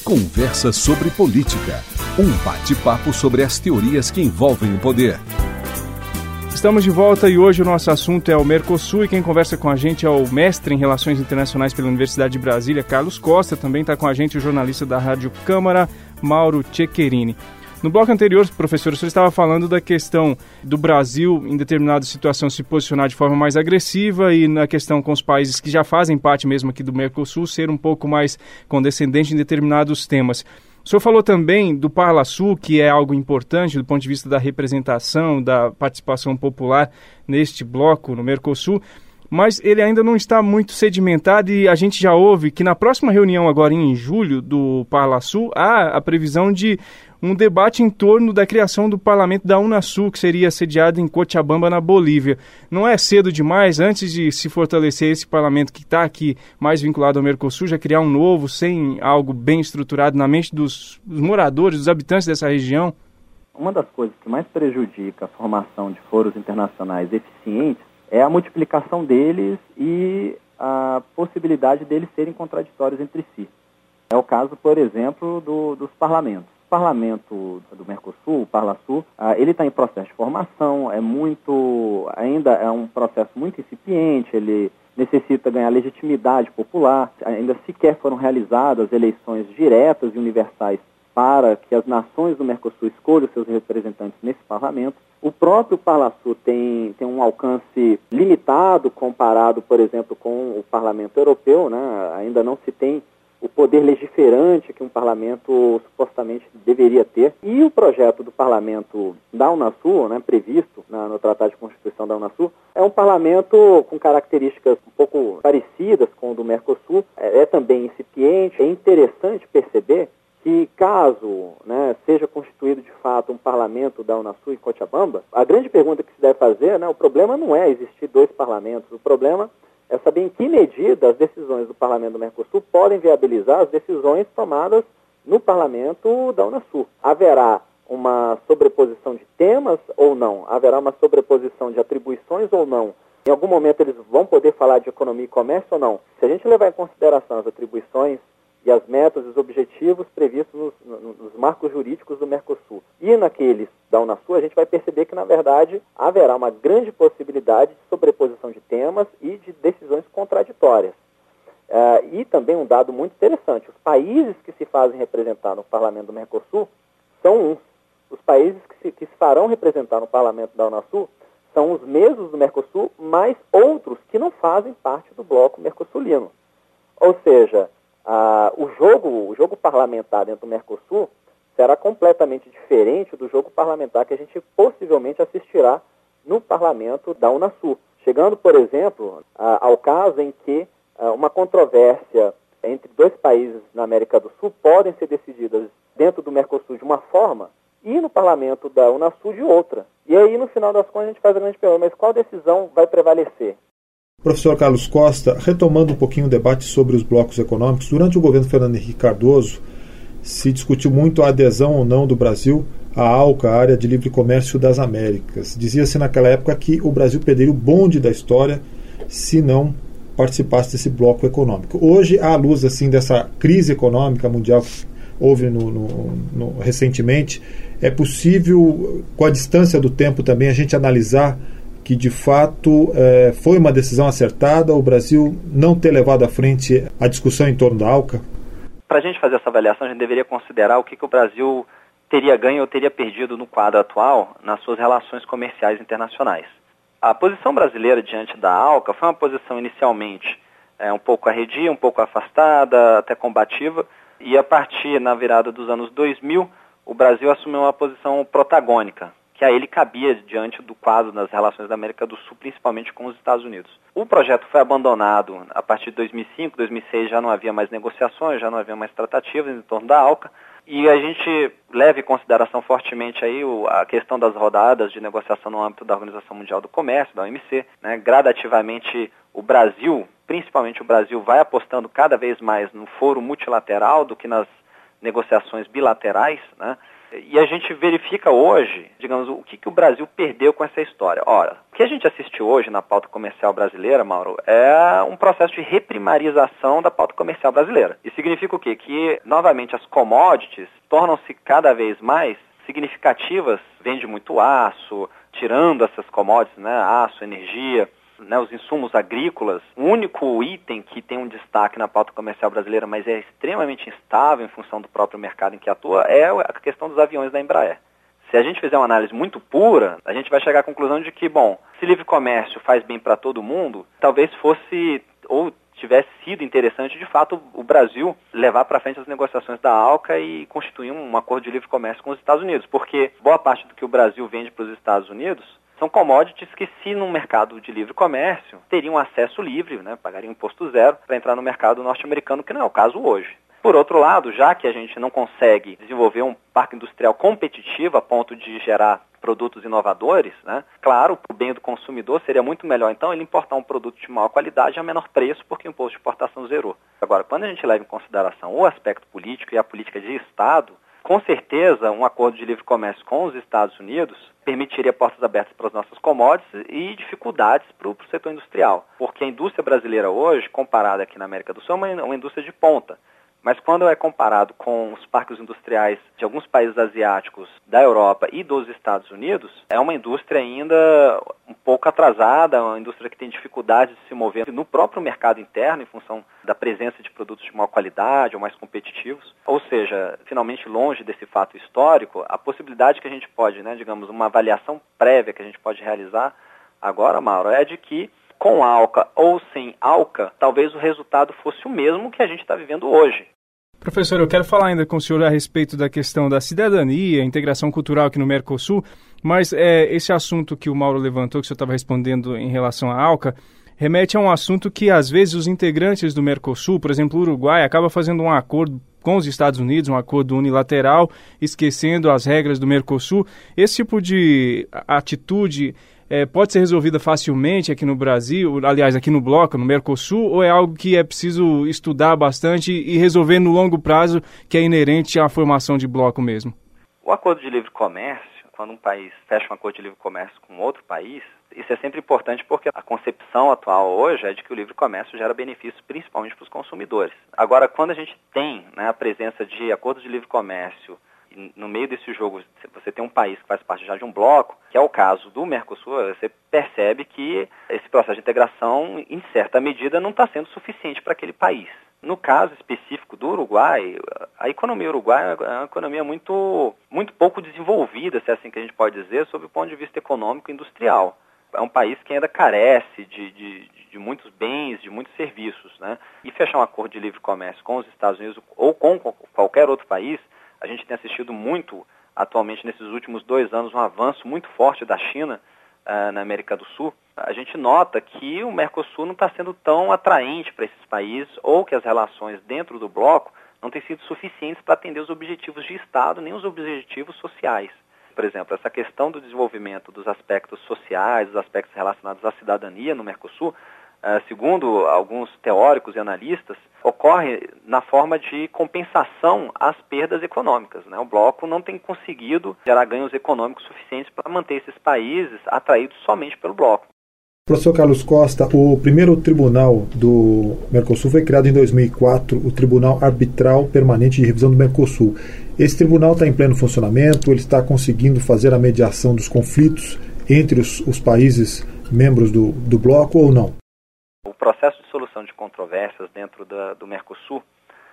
Conversa sobre política. Um bate-papo sobre as teorias que envolvem o poder. Estamos de volta e hoje o nosso assunto é o Mercosul e quem conversa com a gente é o mestre em Relações Internacionais pela Universidade de Brasília, Carlos Costa. Também está com a gente o jornalista da Rádio Câmara, Mauro Ceccherini. No bloco anterior, professor, o senhor estava falando da questão do Brasil, em determinada situação, se posicionar de forma mais agressiva e na questão com os países que já fazem parte mesmo aqui do Mercosul, ser um pouco mais condescendente em determinados temas. O senhor falou também do Parlasul, que é algo importante do ponto de vista da representação, da participação popular neste bloco, no Mercosul, mas ele ainda não está muito sedimentado e a gente já ouve que na próxima reunião, agora em julho, do Parlasul, há a previsão de um debate em torno da criação do parlamento da Unasul, que seria sediado em Cochabamba, na Bolívia. Não é cedo demais, antes de se fortalecer esse parlamento que está aqui mais vinculado ao Mercosul, já criar um novo, sem algo bem estruturado na mente dos moradores, dos habitantes dessa região? Uma das coisas que mais prejudica a formação de foros internacionais eficientes é a multiplicação deles e a possibilidade deles serem contraditórios entre si. É o caso, por exemplo, dos parlamentos. O parlamento do Mercosul, o Parlasul, ele está em processo de formação, ainda é um processo muito incipiente, ele necessita ganhar legitimidade popular, ainda sequer foram realizadas eleições diretas e universais para que as nações do Mercosul escolham seus representantes nesse parlamento. O próprio Parlasul tem um alcance limitado comparado, por exemplo, com o Parlamento Europeu, né? Ainda não se tem o poder legiferante que um parlamento supostamente deveria ter. E o projeto do parlamento da Unasul, né, previsto no Tratado de Constituição da Unasul, é um parlamento com características um pouco parecidas com o do Mercosul, é também incipiente. É interessante perceber que caso, né, seja constituído de fato um parlamento da Unasul em Cochabamba, a grande pergunta que se deve fazer, né, o problema não é existir dois parlamentos, o problema é saber em que medida as decisões do Parlamento do Mercosul podem viabilizar as decisões tomadas no Parlamento da Unasul. Haverá uma sobreposição de temas ou não? Haverá uma sobreposição de atribuições ou não? Em algum momento eles vão poder falar de economia e comércio ou não? Se a gente levar em consideração as atribuições e as metas e os objetivos previstos nos marcos jurídicos do Mercosul e naqueles da Unasul, a gente vai perceber que, na verdade, haverá uma grande possibilidade de sobreposição de temas e de decisões contraditórias. E também um dado muito interessante, os países que se fazem representar no Parlamento do Mercosul são uns. Os países que se farão representar no Parlamento da Unasul são os mesmos do Mercosul, mas outros que não fazem parte do bloco mercosulino. Ou seja, o jogo parlamentar dentro do Mercosul será completamente diferente do jogo parlamentar que a gente possivelmente assistirá no parlamento da Unasul. Chegando, por exemplo, ao caso em que uma controvérsia entre dois países na América do Sul podem ser decididas dentro do Mercosul de uma forma e no parlamento da Unasul de outra. E aí, no final das contas, a gente faz a grande pergunta, mas qual decisão vai prevalecer? Professor Carlos Costa, retomando um pouquinho o debate sobre os blocos econômicos, durante o governo Fernando Henrique Cardoso se discutiu muito a adesão ou não do Brasil à ALCA, a Área de Livre Comércio das Américas. Dizia-se naquela época que o Brasil perderia o bonde da história se não participasse desse bloco econômico. Hoje, à luz assim, dessa crise econômica mundial que houve recentemente, é possível, com a distância do tempo também, a gente analisar que de fato foi uma decisão acertada o Brasil não ter levado à frente a discussão em torno da ALCA? Para a gente fazer essa avaliação, a gente deveria considerar o que o Brasil teria ganho ou teria perdido no quadro atual nas suas relações comerciais internacionais. A posição brasileira diante da ALCA foi uma posição inicialmente um pouco arredia, um pouco afastada, até combativa, e a partir, na virada dos anos 2000, o Brasil assumiu uma posição protagônica, que a ele cabia diante do quadro das relações da América do Sul, principalmente com os Estados Unidos. O projeto foi abandonado a partir de 2005, 2006 já não havia mais negociações, já não havia mais tratativas em torno da ALCA, e a gente leva em consideração fortemente aí a questão das rodadas de negociação no âmbito da Organização Mundial do Comércio, da OMC, né? Gradativamente o Brasil, principalmente o Brasil, vai apostando cada vez mais no foro multilateral do que nas negociações bilaterais, né? E a gente verifica hoje, digamos, o que o Brasil perdeu com essa história. Ora, o que a gente assistiu hoje na pauta comercial brasileira, Mauro, é um processo de reprimarização da pauta comercial brasileira. Isso significa o quê? Que, novamente, as commodities tornam-se cada vez mais significativas, vende muito aço, tirando essas commodities, né, aço, energia, né, os insumos agrícolas. O único item que tem um destaque na pauta comercial brasileira, mas é extremamente instável em função do próprio mercado em que atua, é a questão dos aviões da Embraer. Se a gente fizer uma análise muito pura, a gente vai chegar à conclusão de que, bom, se livre comércio faz bem para todo mundo, talvez fosse, ou tivesse sido interessante, de fato, o Brasil levar para frente as negociações da ALCA e constituir um acordo de livre comércio com os Estados Unidos, porque boa parte do que o Brasil vende para os Estados Unidos são commodities que, se no mercado de livre comércio, teriam acesso livre, né, pagariam imposto zero para entrar no mercado norte-americano, que não é o caso hoje. Por outro lado, já que a gente não consegue desenvolver um parque industrial competitivo a ponto de gerar produtos inovadores, né, claro, para o bem do consumidor seria muito melhor, então, ele importar um produto de maior qualidade a menor preço, porque o imposto de importação zerou. Agora, quando a gente leva em consideração o aspecto político e a política de Estado, com certeza, um acordo de livre comércio com os Estados Unidos permitiria portas abertas para as nossas commodities e dificuldades para o setor industrial. Porque a indústria brasileira hoje, comparada aqui na América do Sul, é uma indústria de ponta. Mas quando é comparado com os parques industriais de alguns países asiáticos, da Europa e dos Estados Unidos, é uma indústria ainda um pouco atrasada, uma indústria que tem dificuldade de se mover no próprio mercado interno em função da presença de produtos de maior qualidade ou mais competitivos. Ou seja, finalmente longe desse fato histórico, a possibilidade que a gente pode, né, digamos, uma avaliação prévia que a gente pode realizar agora, Mauro, é de que com ALCA ou sem ALCA, talvez o resultado fosse o mesmo que a gente está vivendo hoje. Professor, eu quero falar ainda com o senhor a respeito da questão da cidadania, integração cultural aqui no Mercosul, mas esse assunto que o Mauro levantou, que o senhor estava respondendo em relação à ALCA, remete a um assunto que, às vezes, os integrantes do Mercosul, por exemplo, o Uruguai, acaba fazendo um acordo com os Estados Unidos, um acordo unilateral, esquecendo as regras do Mercosul. Esse tipo de atitude pode ser resolvida facilmente aqui no Brasil, aliás, aqui no bloco, no Mercosul, ou é algo que é preciso estudar bastante e resolver no longo prazo, que é inerente à formação de bloco mesmo? O acordo de livre comércio, quando um país fecha um acordo de livre comércio com outro país, isso é sempre importante porque a concepção atual hoje é de que o livre comércio gera benefícios principalmente para os consumidores. Agora, quando a gente tem, né, a presença de acordos de livre comércio, no meio desse jogo você tem um país que faz parte já de um bloco, que é o caso do Mercosul, você percebe que esse processo de integração, em certa medida, não está sendo suficiente para aquele país. No caso específico do Uruguai, a economia uruguaia é uma economia muito pouco desenvolvida, se é assim que a gente pode dizer, sob o ponto de vista econômico e industrial. É um país que ainda carece de muitos bens, de muitos serviços, né? E fechar um acordo de livre comércio com os Estados Unidos ou com qualquer outro país, a gente tem assistido muito, atualmente, nesses últimos 2 anos, um avanço muito forte da China na América do Sul. A gente nota que o Mercosul não está sendo tão atraente para esses países ou que as relações dentro do bloco não têm sido suficientes para atender os objetivos de Estado, nem os objetivos sociais. Por exemplo, essa questão do desenvolvimento dos aspectos sociais, dos aspectos relacionados à cidadania no Mercosul, segundo alguns teóricos e analistas, ocorre na forma de compensação às perdas econômicas, né? O bloco não tem conseguido gerar ganhos econômicos suficientes para manter esses países atraídos somente pelo bloco. Professor Carlos Costa, o primeiro tribunal do Mercosul foi criado em 2004, o Tribunal Arbitral Permanente de Revisão do Mercosul. Esse tribunal está em pleno funcionamento, ele está conseguindo fazer a mediação dos conflitos entre os países membros do bloco ou não? O processo de solução de controvérsias dentro do Mercosul,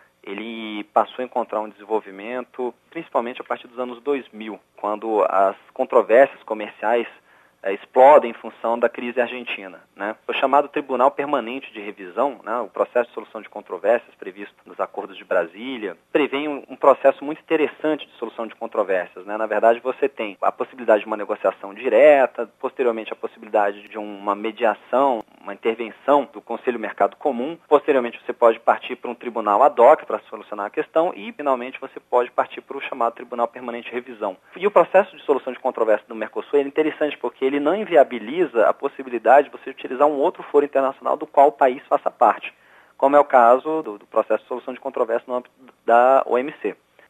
ele passou a encontrar um desenvolvimento principalmente a partir dos anos 2000, quando as controvérsias comerciais explodem em função da crise argentina, né? O chamado Tribunal Permanente de Revisão, né, o processo de solução de controvérsias previsto nos Acordos de Brasília, prevê um processo muito interessante de solução de controvérsias, né? Na verdade, você tem a possibilidade de uma negociação direta, posteriormente a possibilidade de uma mediação, uma intervenção do Conselho Mercado Comum, posteriormente você pode partir para um tribunal ad hoc para solucionar a questão e, finalmente, você pode partir para o chamado Tribunal Permanente de Revisão. E o processo de solução de controvérsia do Mercosul é interessante porque ele não inviabiliza a possibilidade de você utilizar um outro foro internacional do qual o país faça parte, como é o caso do processo de solução de controvérsia no âmbito da OMC.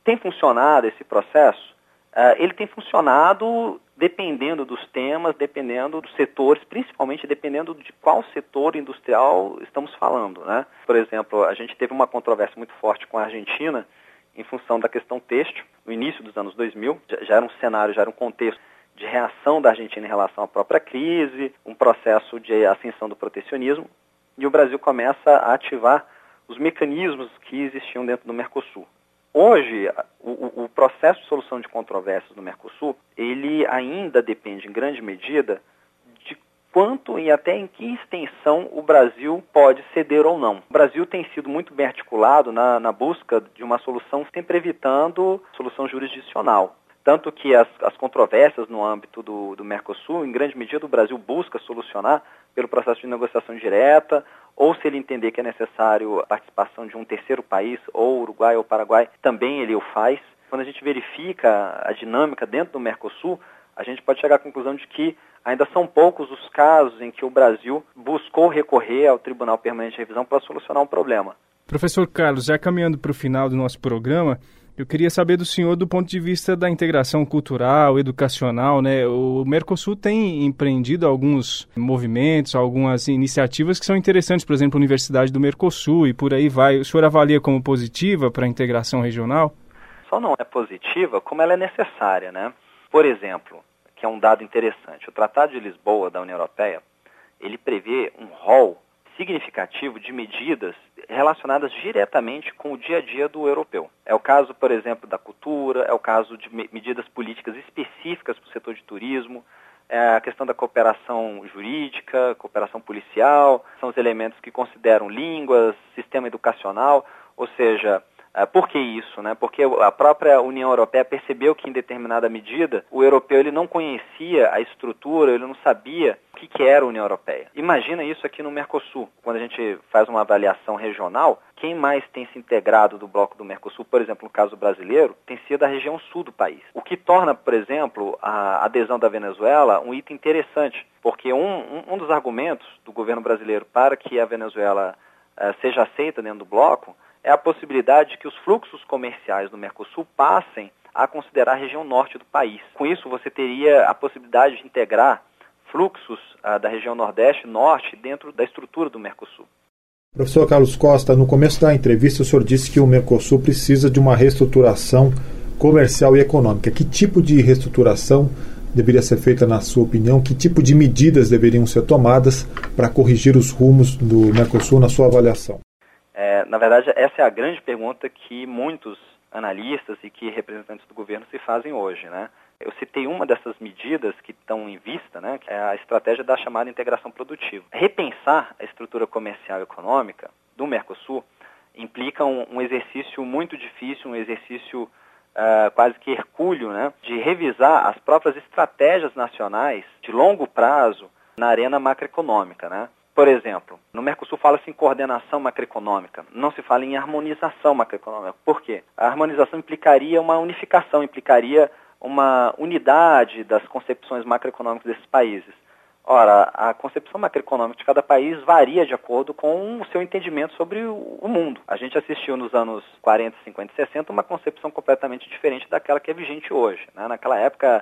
Tem funcionado esse processo? Ele tem funcionado dependendo dos temas, dependendo dos setores, principalmente dependendo de qual setor industrial estamos falando, né? Por exemplo, a gente teve uma controvérsia muito forte com a Argentina em função da questão têxtil, no início dos anos 2000, já era um cenário, já era um contexto de reação da Argentina em relação à própria crise, um processo de ascensão do protecionismo, e o Brasil começa a ativar os mecanismos que existiam dentro do Mercosul. Hoje, o processo de solução de controvérsias no Mercosul, ele ainda depende, em grande medida, de quanto e até em que extensão o Brasil pode ceder ou não. O Brasil tem sido muito bem articulado na busca de uma solução, sempre evitando solução jurisdicional. Tanto que as controvérsias no âmbito do Mercosul, em grande medida, o Brasil busca solucionar pelo processo de negociação direta, ou se ele entender que é necessário a participação de um terceiro país, ou Uruguai ou Paraguai, também ele o faz. Quando a gente verifica a dinâmica dentro do Mercosul, a gente pode chegar à conclusão de que ainda são poucos os casos em que o Brasil buscou recorrer ao Tribunal Permanente de Revisão para solucionar um problema. Professor Carlos, já caminhando para o final do nosso programa, eu queria saber do senhor do ponto de vista da integração cultural, educacional, né? O Mercosul tem empreendido alguns movimentos, algumas iniciativas que são interessantes, por exemplo, a Universidade do Mercosul e por aí vai. O senhor avalia como positiva para a integração regional? Só não é positiva como ela é necessária, né? Por exemplo, que é um dado interessante, o Tratado de Lisboa da União Europeia, ele prevê um rol significativo de medidas relacionadas diretamente com o dia a dia do europeu. É o caso, por exemplo, da cultura, é o caso de medidas políticas específicas para o setor de turismo, é a questão da cooperação jurídica, cooperação policial, são os elementos que consideram línguas, sistema educacional, ou seja, por que isso, né? Porque a própria União Europeia percebeu que, em determinada medida, o europeu ele não conhecia a estrutura, ele não sabia o que era a União Europeia. Imagina isso aqui no Mercosul. Quando a gente faz uma avaliação regional, quem mais tem se integrado do bloco do Mercosul, por exemplo, no caso brasileiro, tem sido a região sul do país. O que torna, por exemplo, a adesão da Venezuela um item interessante, porque um dos argumentos do governo brasileiro para que a Venezuela seja aceita dentro do bloco é a possibilidade de que os fluxos comerciais do Mercosul passem a considerar a região norte do país. Com isso, você teria a possibilidade de integrar fluxos da região nordeste e norte dentro da estrutura do Mercosul. Professor Carlos Costa, no começo da entrevista o senhor disse que o Mercosul precisa de uma reestruturação comercial e econômica. Que tipo de reestruturação deveria ser feita, na sua opinião? Que tipo de medidas deveriam ser tomadas para corrigir os rumos do Mercosul, na sua avaliação? Na verdade, essa é a grande pergunta que muitos analistas e que representantes do governo se fazem hoje, né? Eu citei uma dessas medidas que estão em vista, né, que é a estratégia da chamada integração produtiva. Repensar a estrutura comercial e econômica do Mercosul implica um exercício muito difícil, um exercício quase que hercúleo, né, de revisar as próprias estratégias nacionais de longo prazo na arena macroeconômica, né? Por exemplo, no Mercosul fala-se em coordenação macroeconômica, não se fala em harmonização macroeconômica. Por quê? A harmonização implicaria uma unificação, implicaria uma unidade das concepções macroeconômicas desses países. Ora, a concepção macroeconômica de cada país varia de acordo com o seu entendimento sobre o mundo. A gente assistiu nos anos 40, 50 e 60 uma concepção completamente diferente daquela que é vigente hoje, né? Naquela época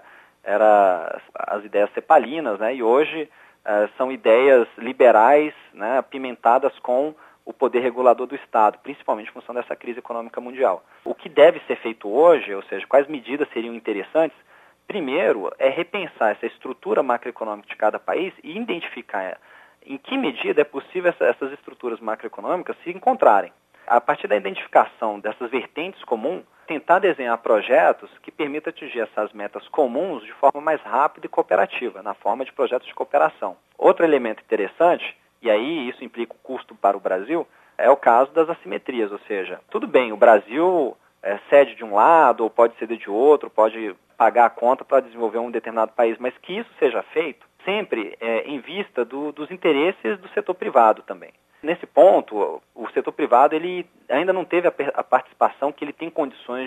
eram as ideias cepalinas, né? E hoje são ideias liberais, né, apimentadas com o poder regulador do Estado, principalmente em função dessa crise econômica mundial. O que deve ser feito hoje, ou seja, quais medidas seriam interessantes? Primeiro, é repensar essa estrutura macroeconômica de cada país e identificar em que medida é possível essas estruturas macroeconômicas se encontrarem. A partir da identificação dessas vertentes comuns, tentar desenhar projetos que permitam atingir essas metas comuns de forma mais rápida e cooperativa, na forma de projetos de cooperação. Outro elemento interessante, e aí isso implica um custo para o Brasil, é o caso das assimetrias, ou seja, tudo bem, o Brasil cede de um lado ou pode ceder de outro, pode pagar a conta para desenvolver um determinado país, mas que isso seja feito sempre em vista dos interesses do setor privado também. Nesse ponto, o setor privado ele ainda não teve a participação que ele tem condições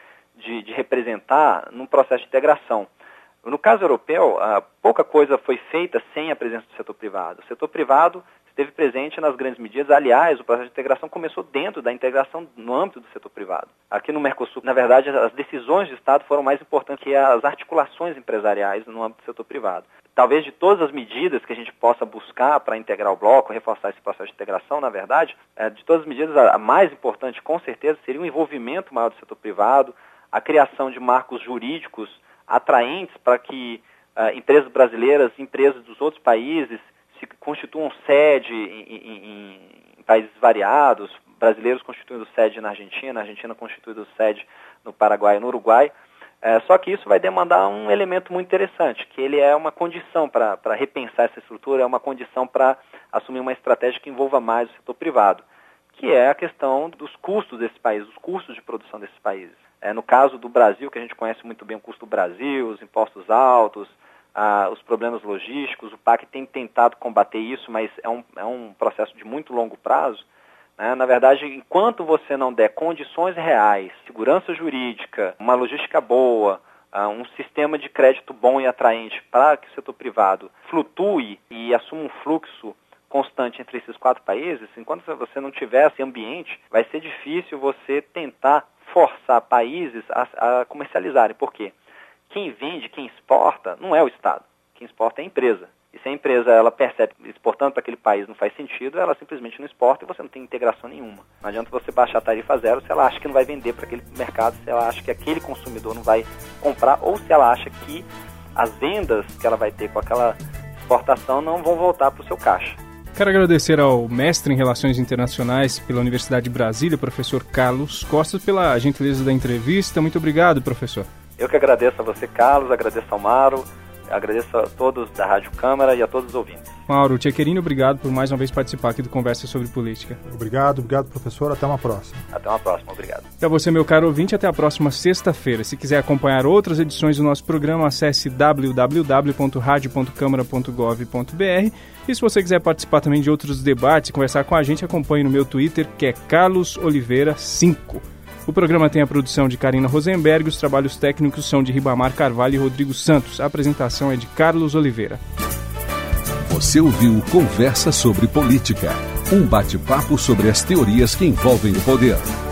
de representar num processo de integração. No caso europeu, pouca coisa foi feita sem a presença do setor privado. O setor privado esteve presente nas grandes medidas. Aliás, o processo de integração começou dentro da integração no âmbito do setor privado. Aqui no Mercosul, na verdade, as decisões de Estado foram mais importantes que as articulações empresariais no âmbito do setor privado. Talvez de todas as medidas que a gente possa buscar para integrar o bloco, reforçar esse processo de integração, na verdade, de todas as medidas, a mais importante, com certeza, seria o envolvimento maior do setor privado, a criação de marcos jurídicos atraentes para que empresas brasileiras, empresas dos outros países, se constituam sede em países variados, brasileiros constituindo sede na Argentina constituindo sede no Paraguai e no Uruguai. Só que isso vai demandar um elemento muito interessante, que ele é uma condição para repensar essa estrutura, é uma condição para assumir uma estratégia que envolva mais o setor privado, que é a questão dos custos desses países, os custos de produção desses países. No caso do Brasil, que a gente conhece muito bem o custo do Brasil, os impostos altos, os problemas logísticos, o PAC tem tentado combater isso, mas é um processo de muito longo prazo. Na verdade, enquanto você não der condições reais, segurança jurídica, uma logística boa, um sistema de crédito bom e atraente para que o setor privado flutue e assuma um fluxo constante entre esses 4 países, enquanto você não tiver esse ambiente, vai ser difícil você tentar forçar países a comercializarem. Por quê? Quem vende, quem exporta, não é o Estado. Quem exporta é a empresa. E se a empresa ela percebe que exportando para aquele país não faz sentido, ela simplesmente não exporta e você não tem integração nenhuma. Não adianta você baixar a tarifa zero se ela acha que não vai vender para aquele mercado, se ela acha que aquele consumidor não vai comprar, ou se ela acha que as vendas que ela vai ter com aquela exportação não vão voltar para o seu caixa. Quero agradecer ao mestre em Relações Internacionais pela Universidade de Brasília, professor Carlos Costa, pela gentileza da entrevista. Muito obrigado, professor. Eu que agradeço a você, Carlos, agradeço ao Mauro, agradeço a todos da Rádio Câmara e a todos os ouvintes. Mauro Tchequerini, obrigado por mais uma vez participar aqui do Conversa sobre Política. Obrigado, professor. Até uma próxima. Até uma próxima, obrigado. E a você, meu caro ouvinte, até a próxima sexta-feira. Se quiser acompanhar outras edições do nosso programa, acesse www.radio.câmara.gov.br. E se você quiser participar também de outros debates e conversar com a gente, acompanhe no meu Twitter, que é Carlos Oliveira 5. O programa tem a produção de Karina Rosenberg, os trabalhos técnicos são de Ribamar Carvalho e Rodrigo Santos. A apresentação é de Carlos Oliveira. Você ouviu Conversa sobre Política, um bate-papo sobre as teorias que envolvem o poder.